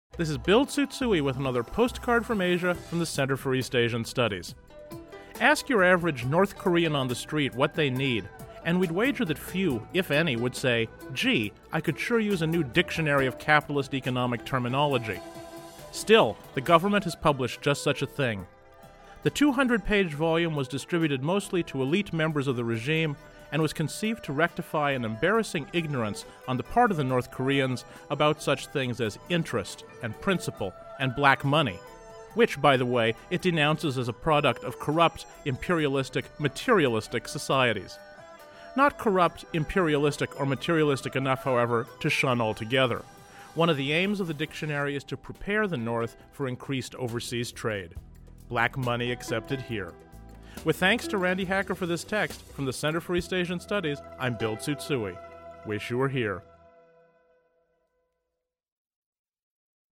This is Bill Tsutsui with another postcard from Asia from the Center for East Asian Studies. Ask your average North Korean on the street what they need, and we'd wager that few, if any, would say, "Gee, I could sure use a new dictionary of capitalist economic terminology." Still, the government has published just such a thing. The 200-page volume was distributed mostly to elite members of the regime and was conceived to rectify an embarrassing ignorance on the part of the North Koreans about such things as interest and principal and black money, which, by the way, it denounces as a product of corrupt, imperialistic, materialistic societies. Not corrupt, imperialistic, or materialistic enough, however, to shun altogether. One of the aims of the dictionary is to prepare the North for increased overseas trade. Black money accepted here. With thanks to Randy Hacker for this text, from the Center for East Asian Studies, I'm Bill Tsutsui. Wish you were here.